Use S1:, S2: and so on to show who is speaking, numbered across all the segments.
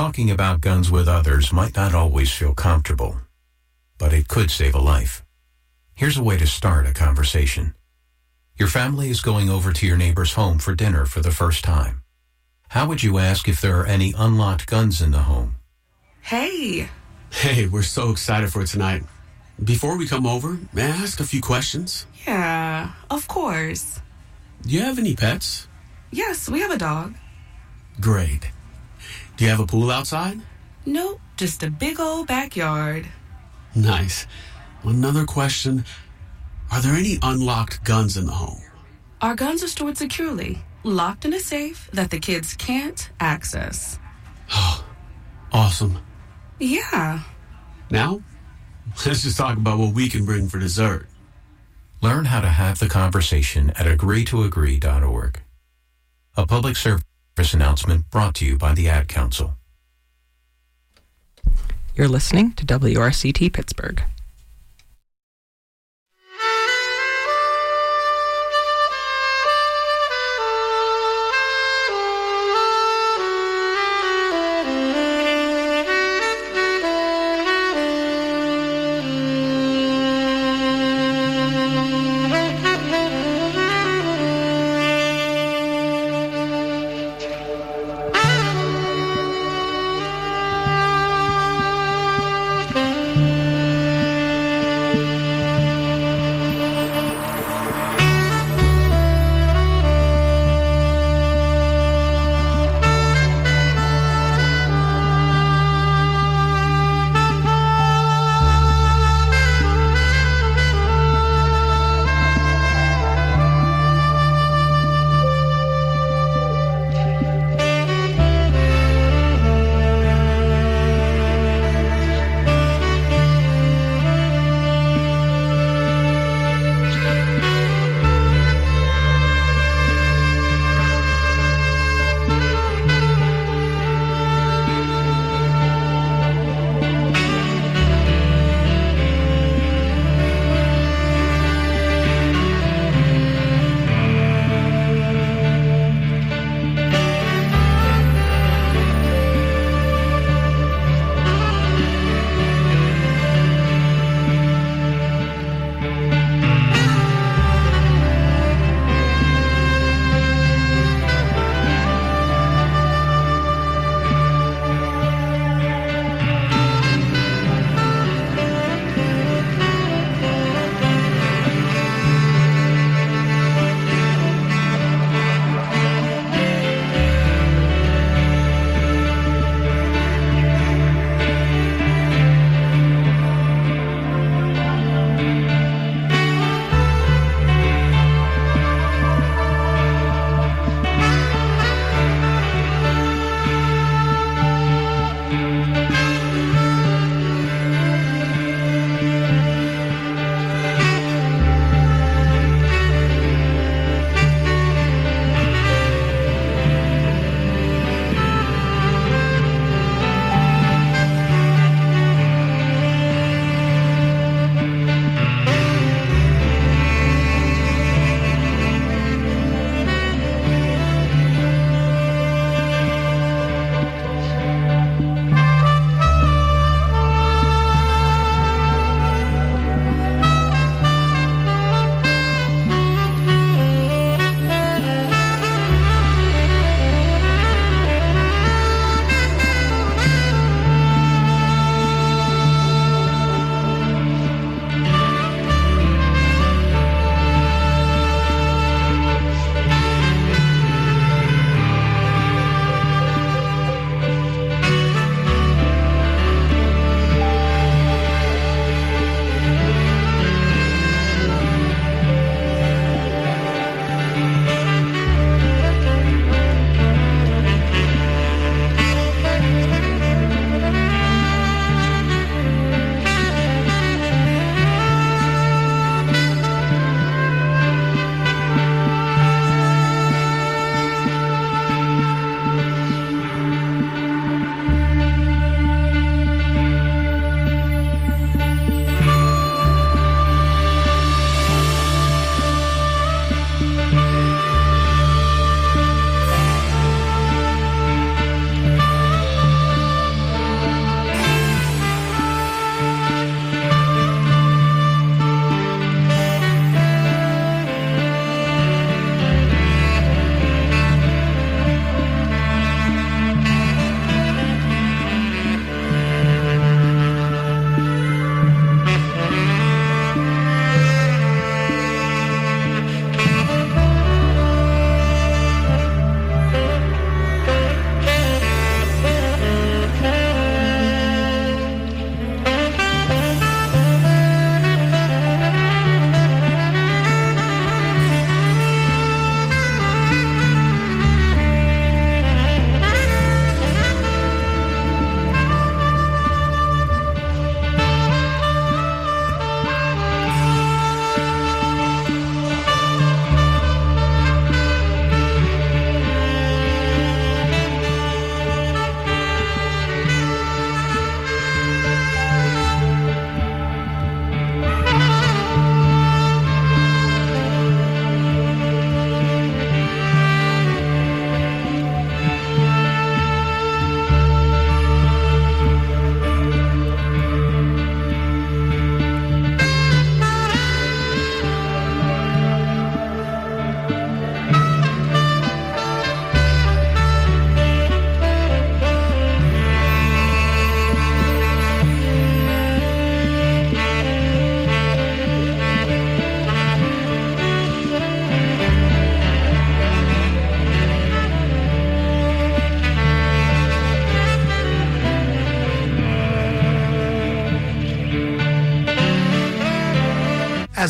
S1: Talking about guns with others might not always feel comfortable, but it could save a life. Here's a way to start a conversation. Your family is going over to your neighbor's home for dinner for the first time. How would you ask if there are any unlocked guns in the home?
S2: Hey.
S3: Hey, we're so excited for tonight. Before we come over, may I ask a few questions?
S2: Yeah, of course.
S3: Do you have any pets?
S2: Yes, we have a dog.
S3: Great. Do you have a pool outside?
S2: Nope, just a big old backyard.
S3: Nice. Another question. Are there any unlocked guns in the home?
S2: Our guns are stored securely, locked in a safe that the kids can't access.
S3: Oh, awesome.
S2: Yeah.
S3: Now, let's just talk about what we can bring for dessert.
S1: Learn how to have the conversation at agreetoagree.org. A public service announcement brought to you by the Ad Council.
S4: You're listening to WRCT Pittsburgh.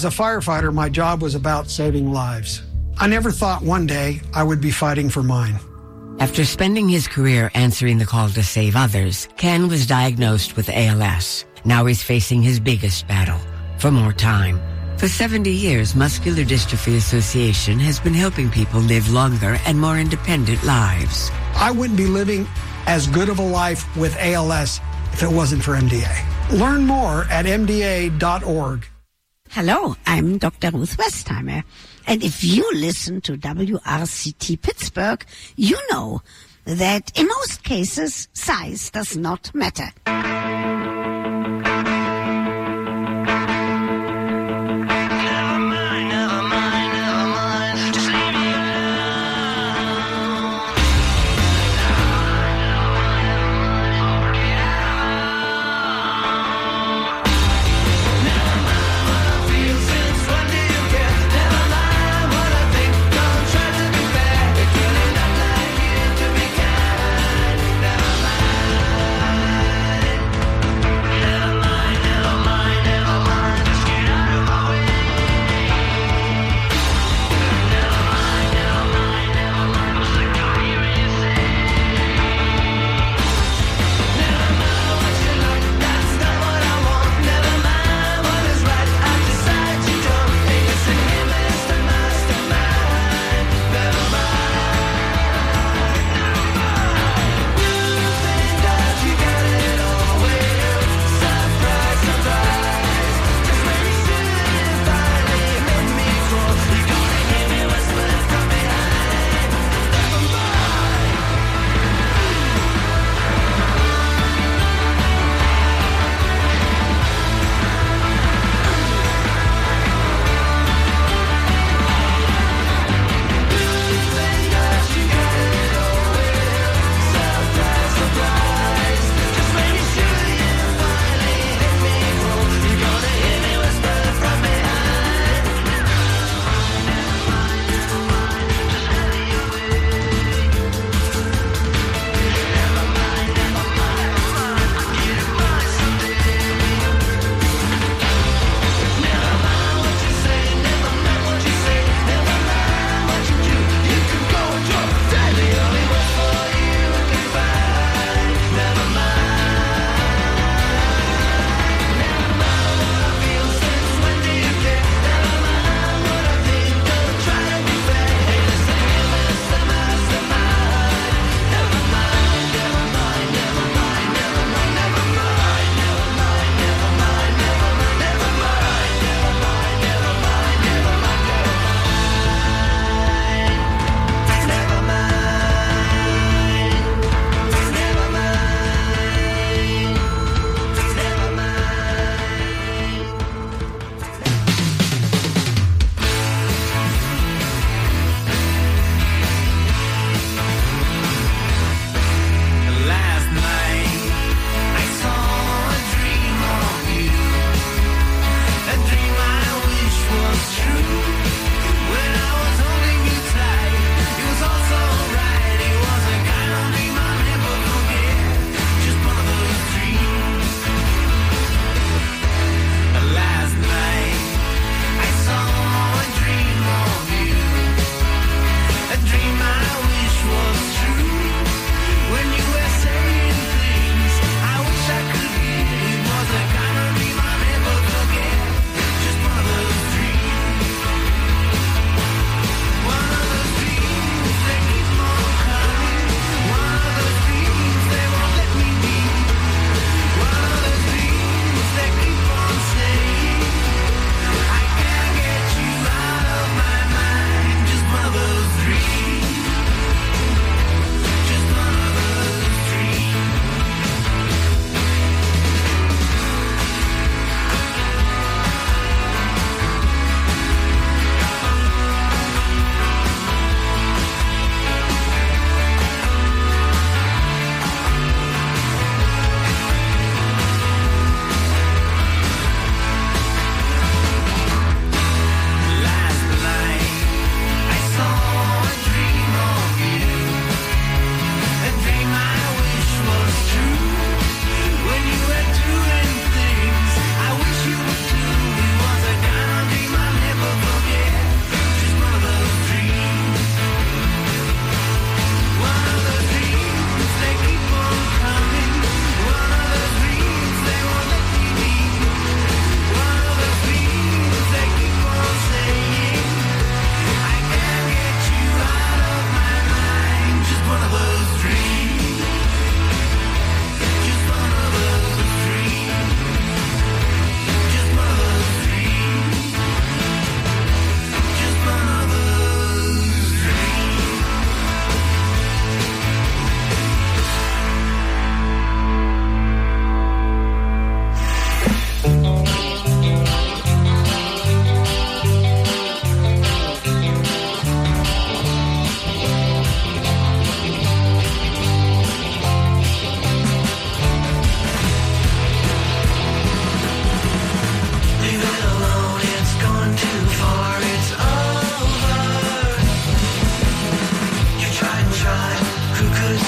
S5: As a firefighter, my job was about saving lives. I never thought one day I would be fighting for mine.
S6: After spending his career answering the call to save others, Ken was diagnosed with ALS. Now he's facing his biggest battle, for more time. For 70 years, Muscular Dystrophy Association has been helping people live longer and more independent lives.
S5: I wouldn't be living as good of a life with ALS if it wasn't for MDA. Learn more at MDA.org.
S7: Hello, I'm Dr. Ruth Westheimer. And if you listen to WRCT Pittsburgh, you know that in most cases, size does not matter.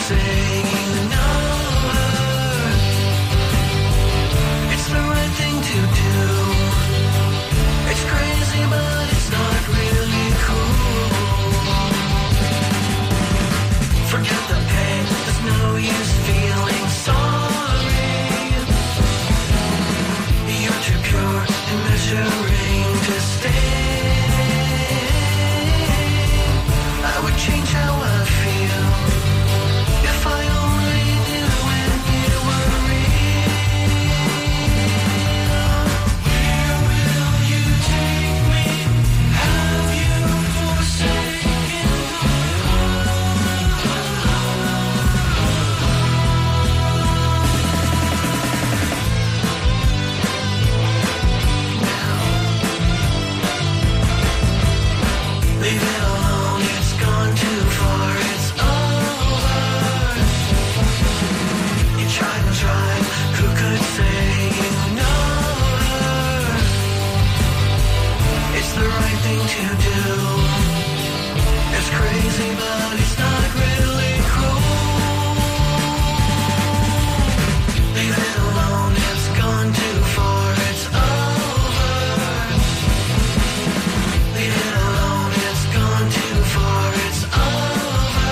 S8: say you know her. It's the right thing to do. It's crazy, but it's not really cool. Forget the pain, there's no use feeling sorry. You're too pure and measuring to stay. I would change how I feel if I only knew when you were real. Where will you take me? Have you forsaken leave it alone, it's gone too far, it's over. You tried and tried, who could say you know her? It's the right thing to do. It's crazy, but it's not really cruel. Leave it alone, it's gone too far, it's over. Leave it alone, it's gone too far, it's over.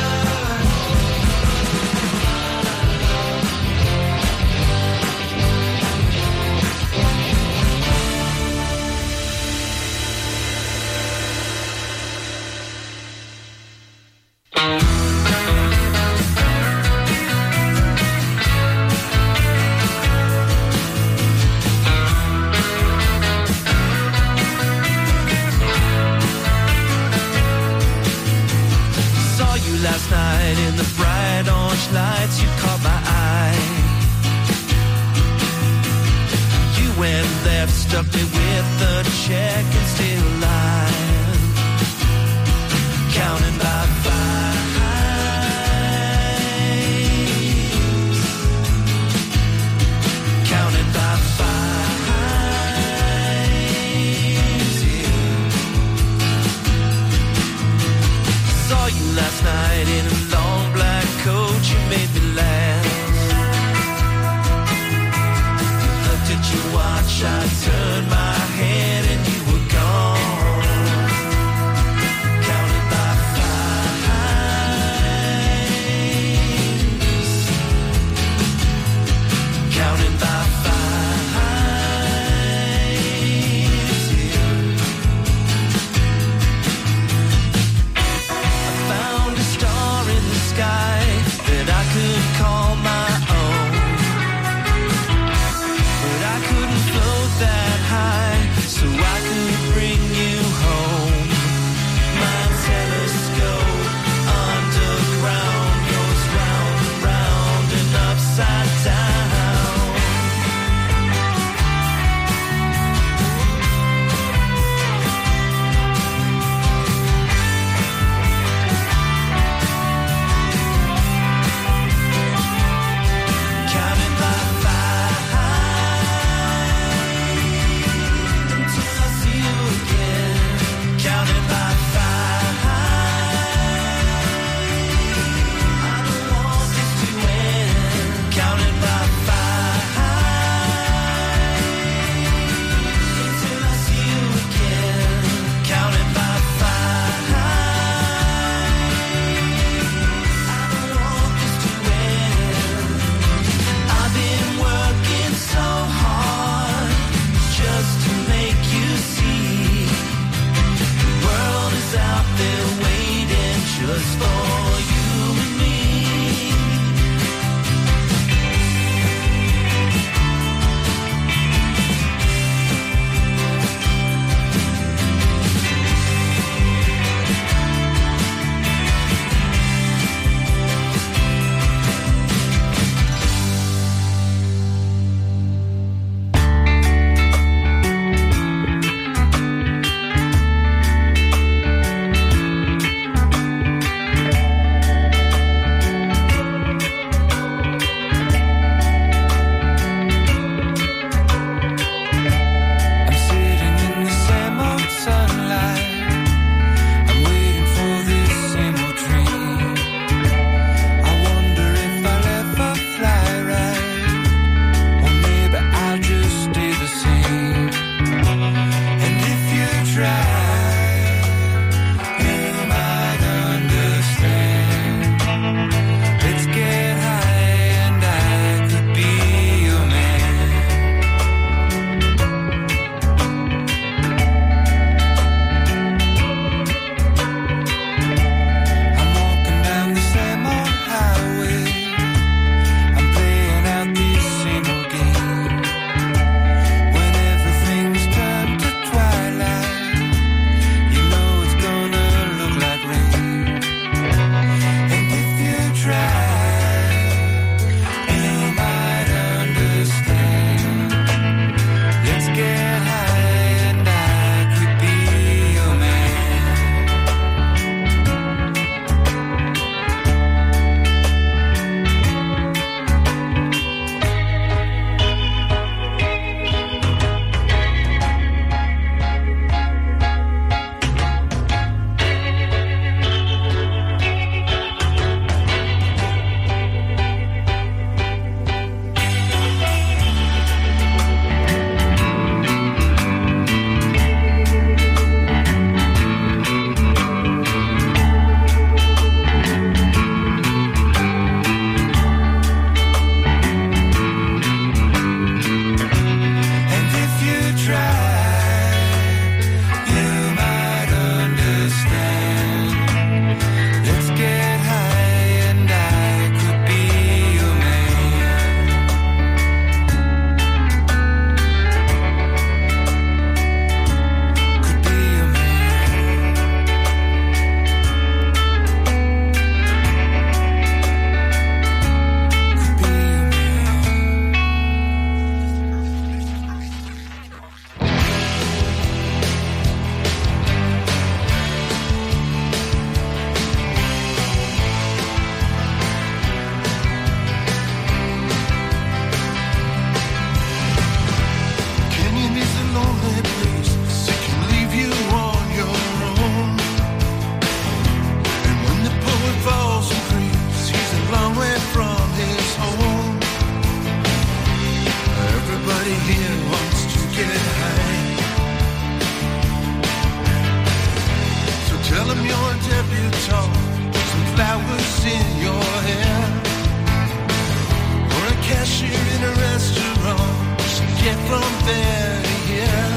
S8: flowers in your hair, or a cashier in a restaurant, to get from there to here.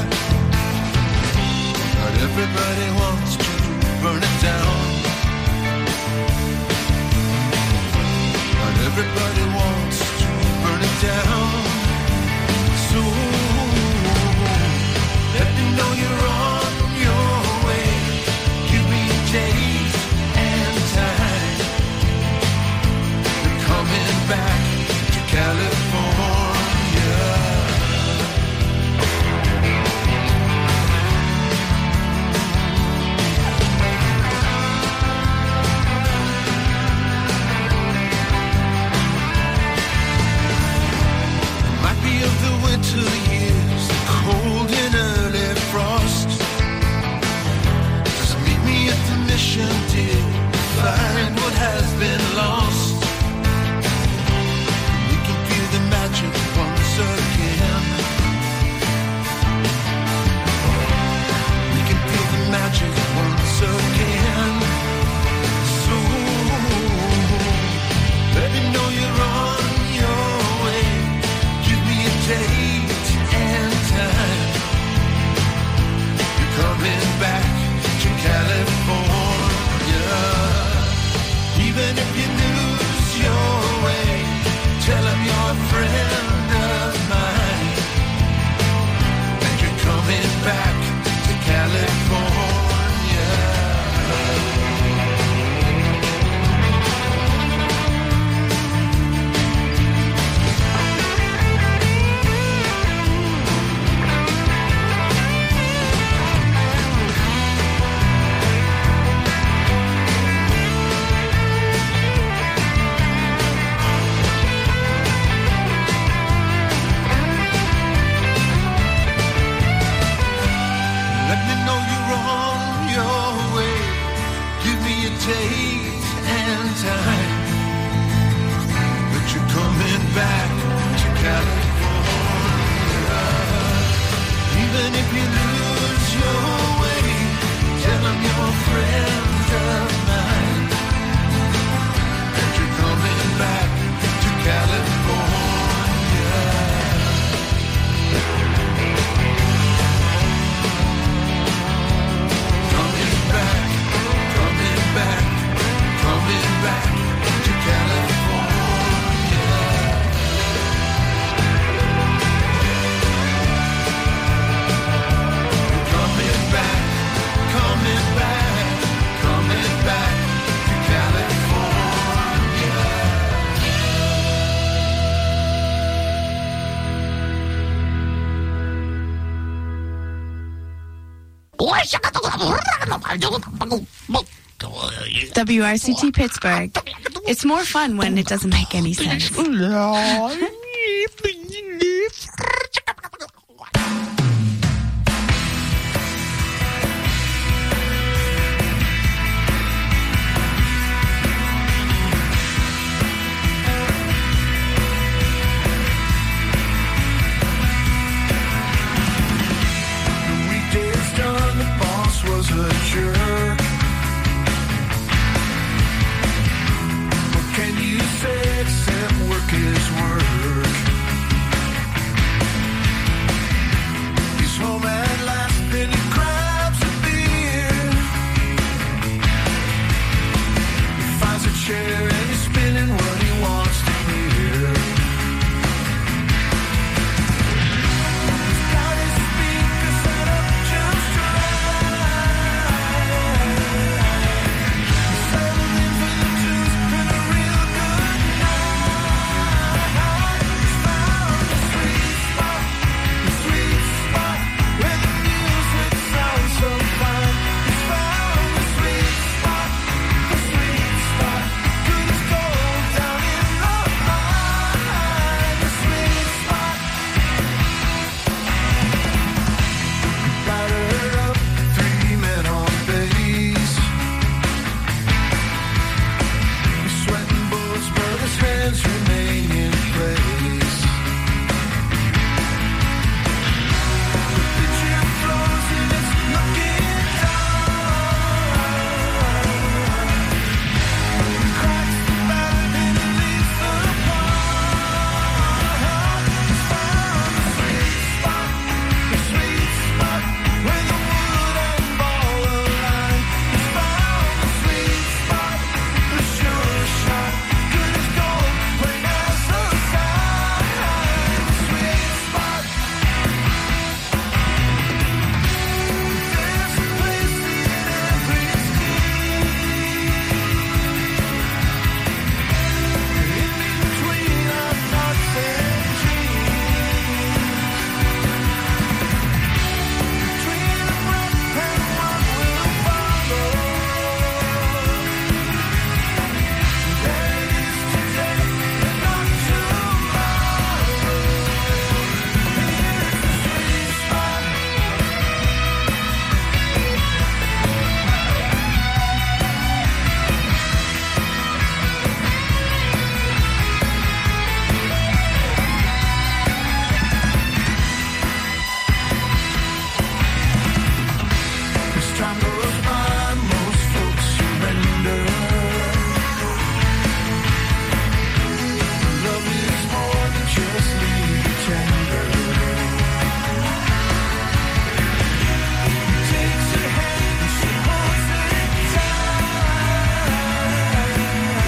S8: Not everybody wants to burn it down. Not everybody wants to burn it down. So let me know you're on your way. Give me a date and time. You're coming back to California. Might be of the winter years, the cold and early frost. Just meet me at the mission, dear. Find what has been lost. We can feel the magic once again. We can feel the magic once again. So let me know you're on your way. Give me a date and time. You're coming back to California. Even if you lose your way, tell them you're a friend of mine. And you're coming back to California. Let me know you're on your way. Give me a date and time. But you're coming back to California. Even if you lose your way, tell them you're a friend of mine. And you're coming back to California. Coming back, coming back, coming back to California. Coming back, coming back, coming back to California.
S9: WRCT Pittsburgh. It's more fun when it doesn't make any sense.
S8: Weekdays done, the boss was a jerk. What can you say except work is work? time goes by, most folks surrender. Love is more than just leave tender. Takes her hand and she holds it tight.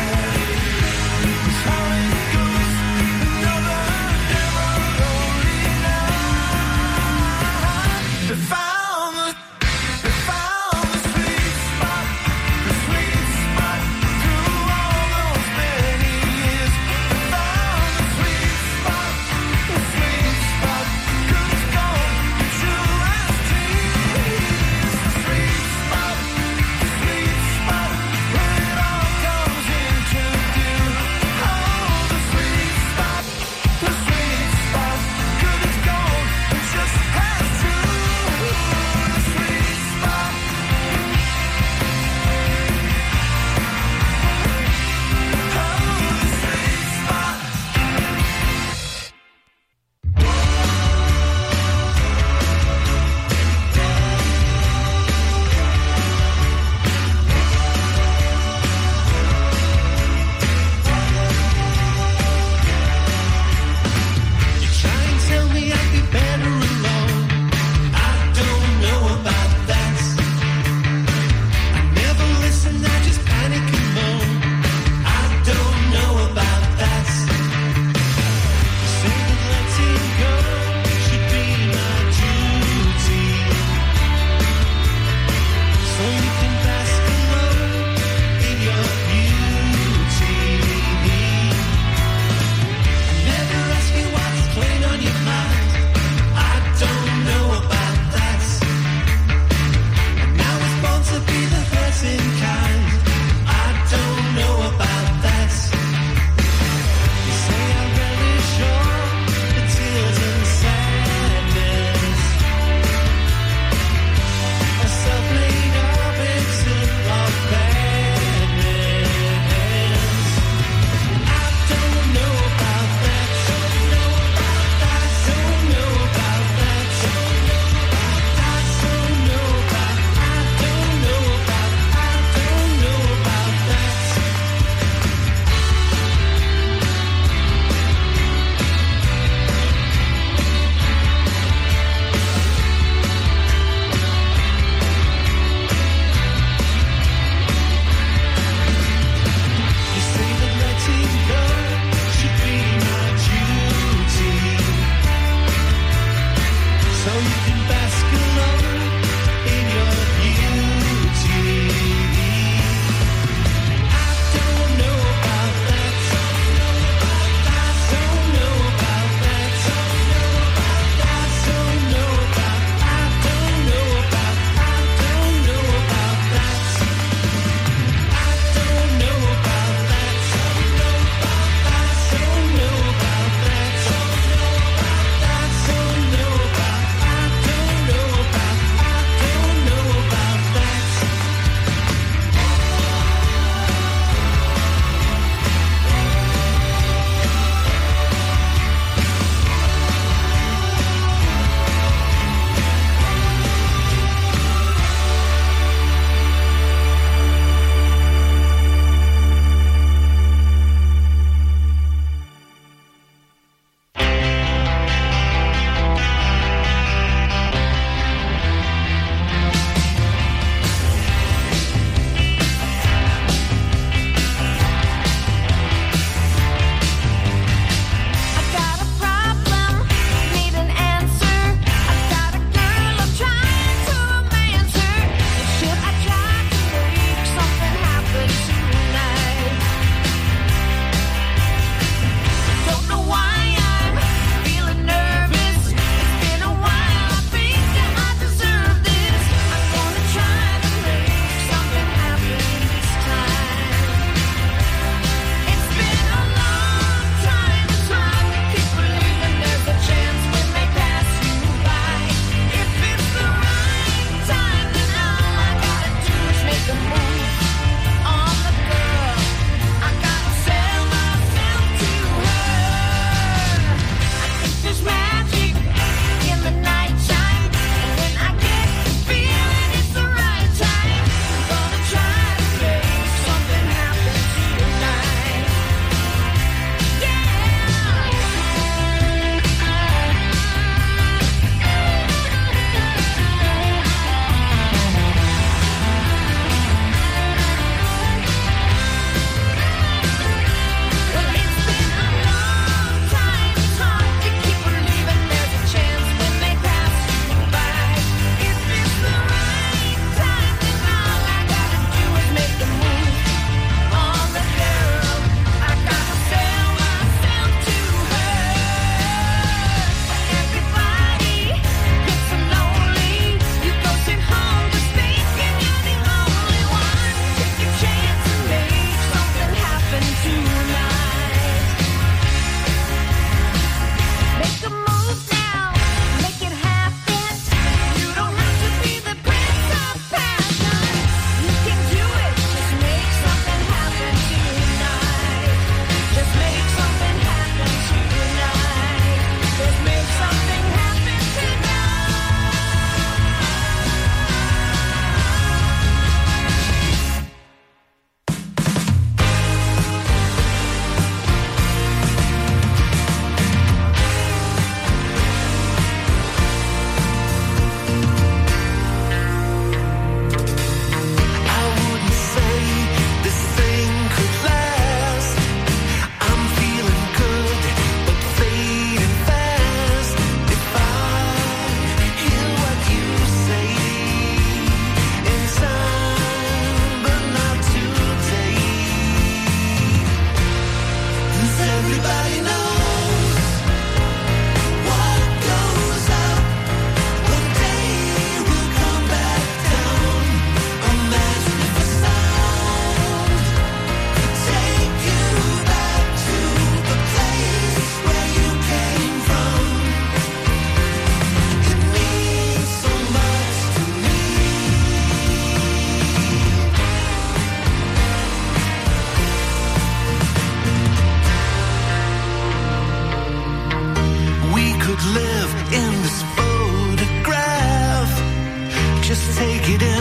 S8: It's how it goes, another never lonely night. They found the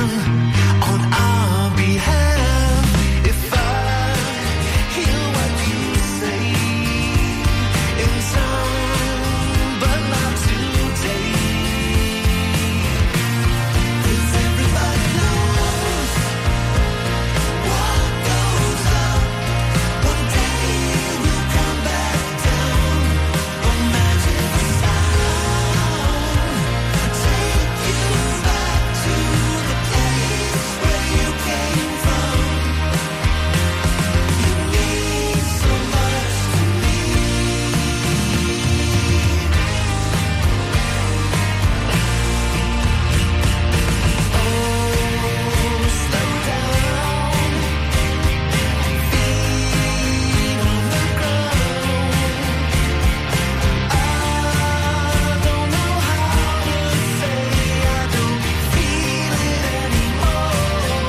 S8: on our behalf. If I hear what you say in time, but not today. 'Cause everybody knows what goes up one day will come back down. Imagine the sound, take you back to the place where you came from. You mean so much to me. Oh, slow down, feet on the ground. I don't know how to say I don't feel it anymore.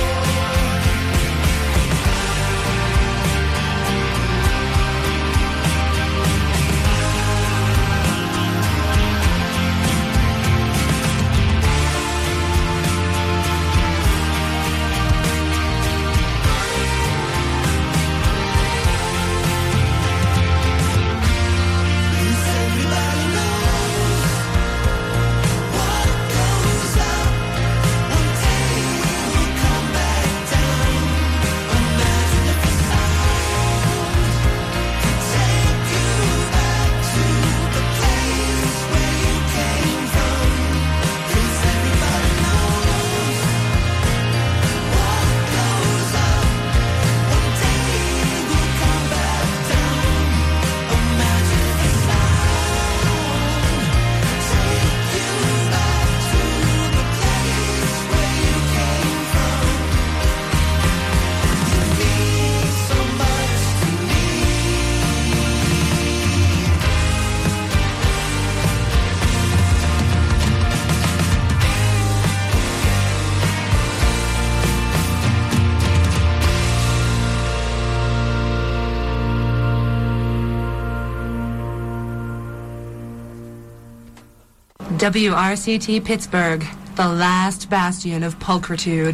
S8: Cause everybody knows what goes up one day will come back down. Imagine if the sound could take you back to the place where you came from. 'Cause everybody knows what goes up one day will come back down. Imagine if the sound take you back to the place where you came from. You mean so much to me.
S10: WRCT Pittsburgh, the last bastion of pulchritude.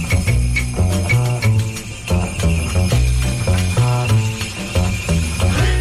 S8: Hey!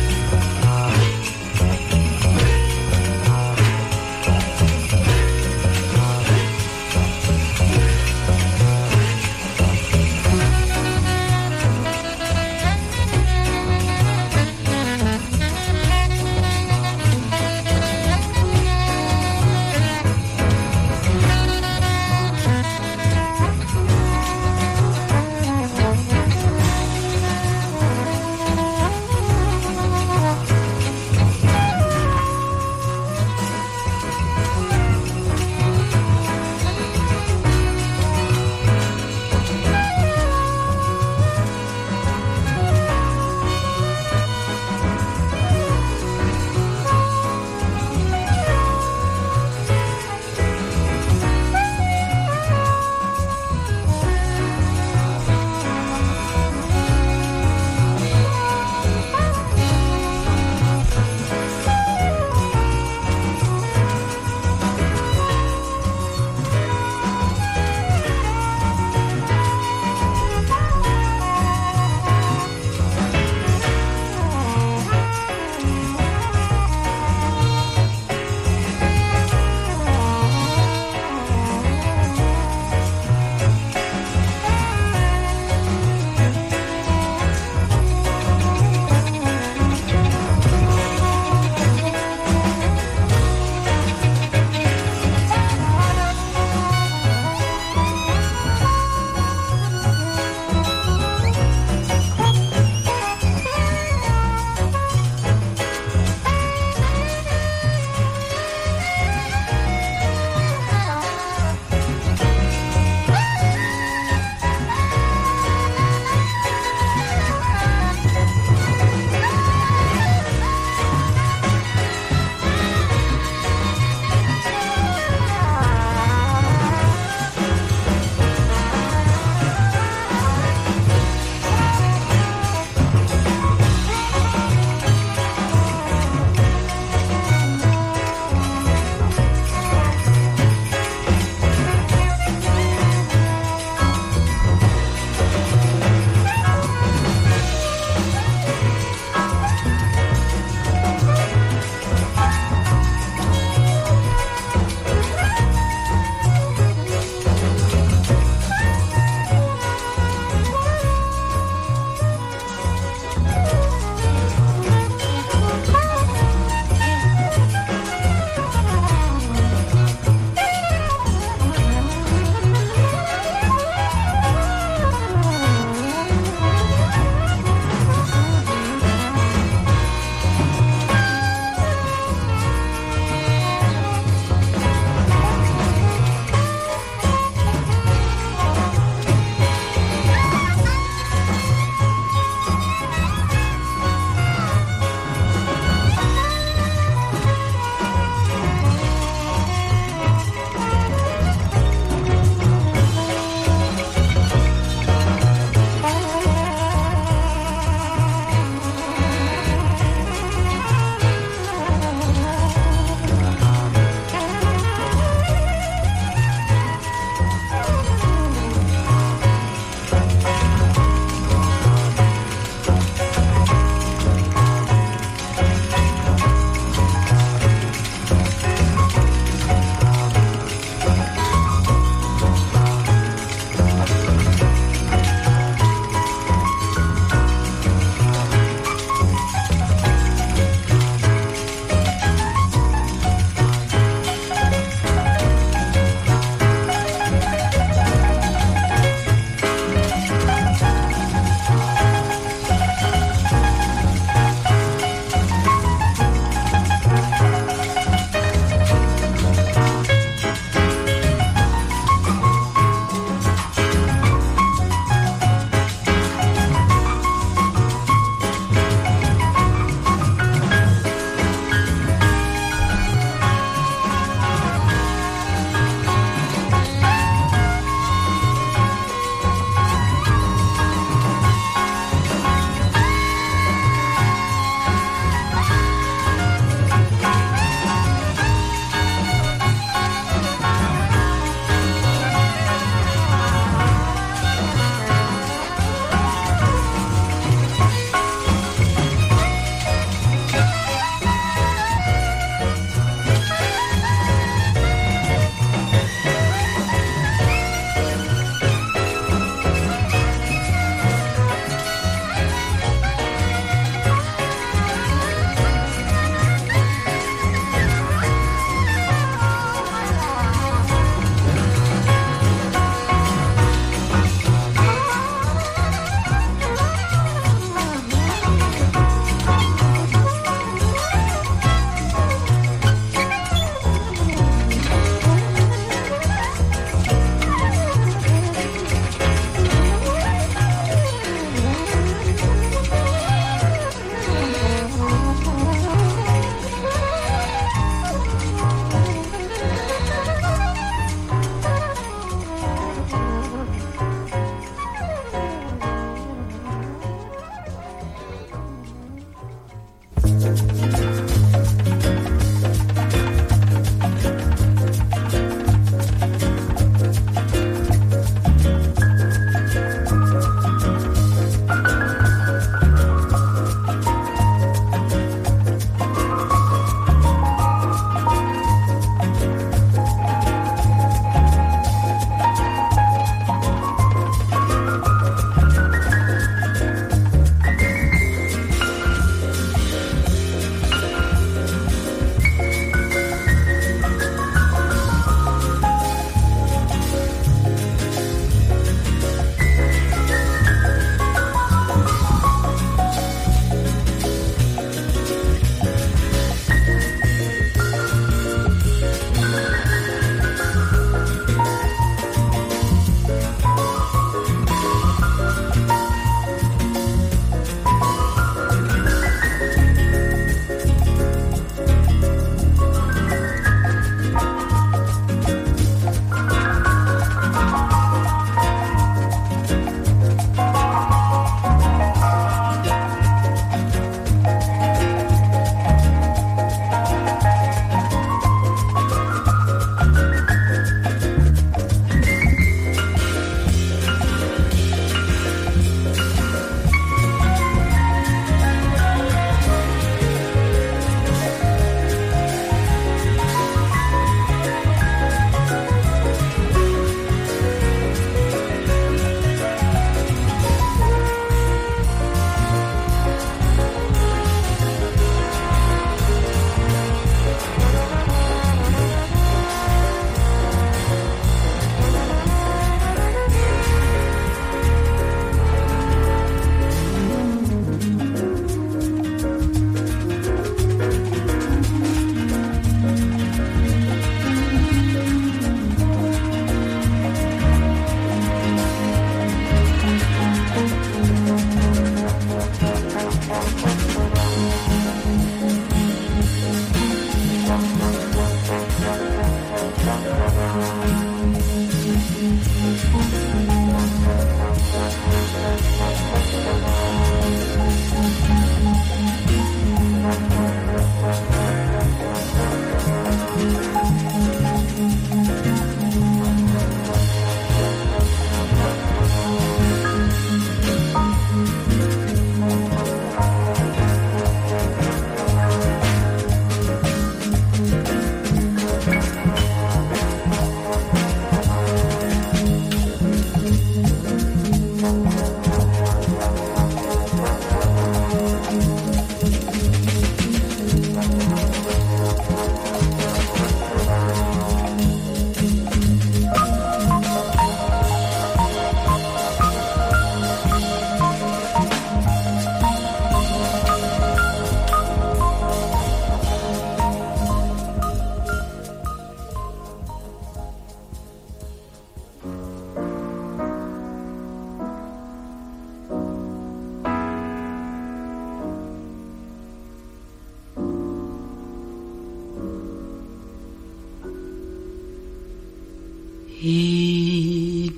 S11: He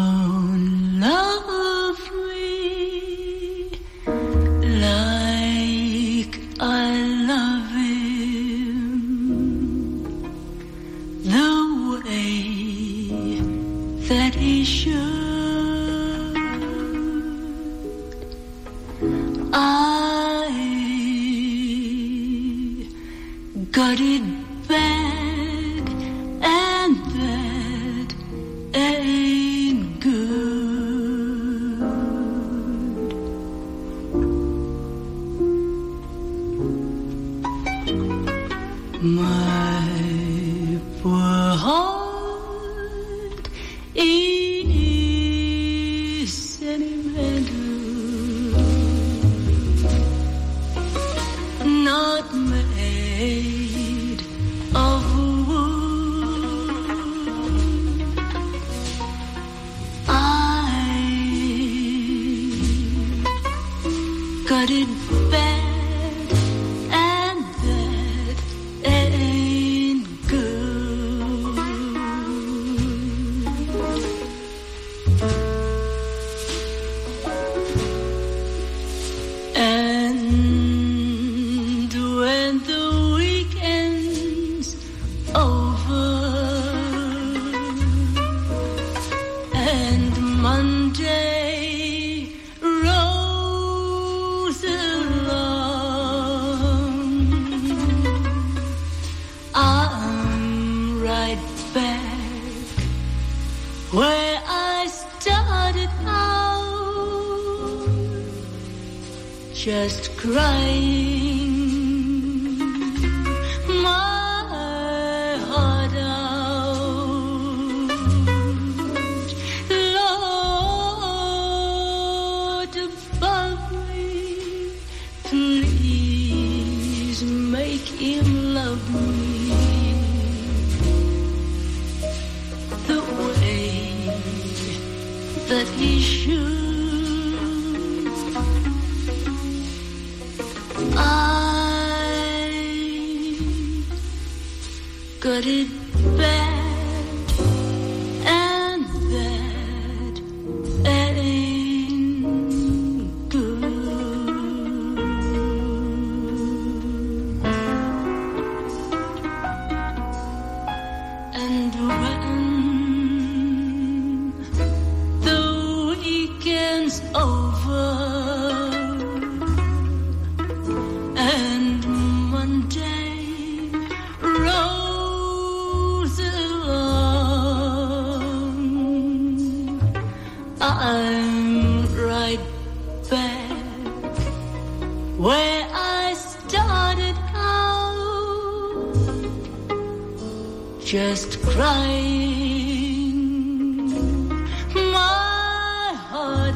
S11: don't love me like I love him, the way that he should. I got it bad, and that ain't good. My poor heart is sentimental, not made of wood. I got it bad, and that ain't good. And just crying my heart out. Lord above me, please make him love me the way that he should. Got it bad, and that ain't good. And when the weekend's over and Monday rolls along, I'm right back where I started out, just crying my heart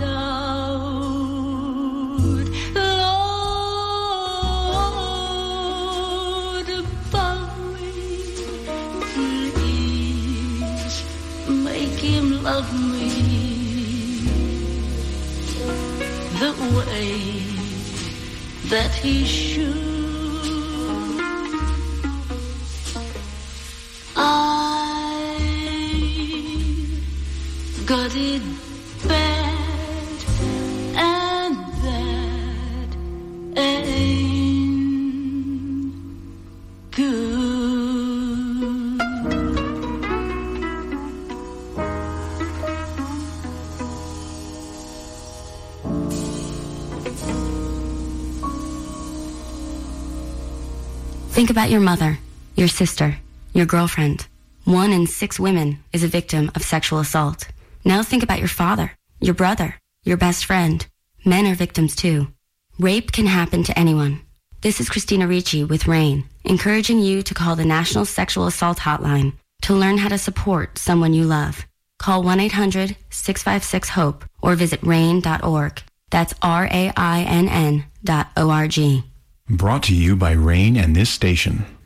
S11: out. Lord above me, please make him love me the way that he should. I got it bad, and that ain't good.
S12: Think about your mother, your sister, your girlfriend. 1 in 6 women is a victim of sexual assault. Now think about your father, your brother, your best friend. Men are victims too. Rape can happen to anyone. This is Christina Ricci with RAIN, encouraging you to call the National Sexual Assault Hotline to learn how to support someone you love. Call 1-800-656-HOPE or visit RAIN.org. That's RAINN.org.
S13: Brought to you by RAIN and this station.